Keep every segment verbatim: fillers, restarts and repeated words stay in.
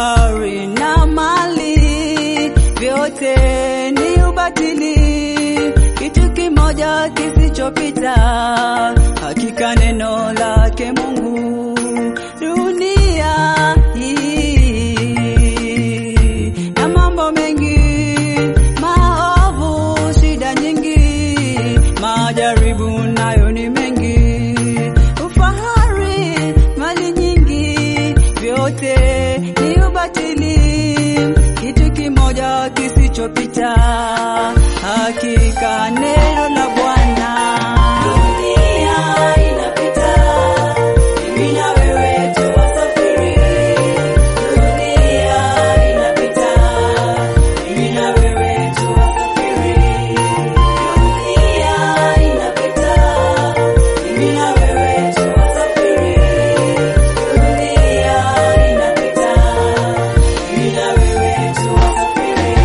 ufahari na mali, vyote ni ubatili. Kitu kimoja kisichopita, hakika neno lake Mungu. Dunia hii na mambo mengi, maovu, shida nyingi, majaribu nayo ni mengi, ufahari, mali nyingi, vyote ni ubatili. Kitu kimoja kisichopita, hakika neno la Bwana. Dunia inapita, mimi na wewe tuwasafiri. Dunia inapita, mimi na wewe tuwasafiri. Dunia inapita, mimi na wewe tuwasafiri. Dunia inapita, mimi na wewe tuwasafiri.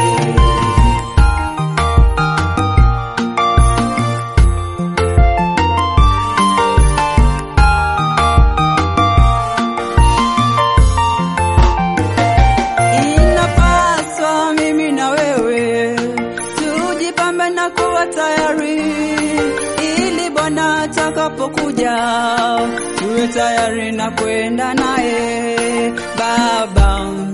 Inapaswa mimi na wewe tujipambe na kuwa tayari, ili Bwana atakapokuja tuwe tayari na kwenda naye. Baba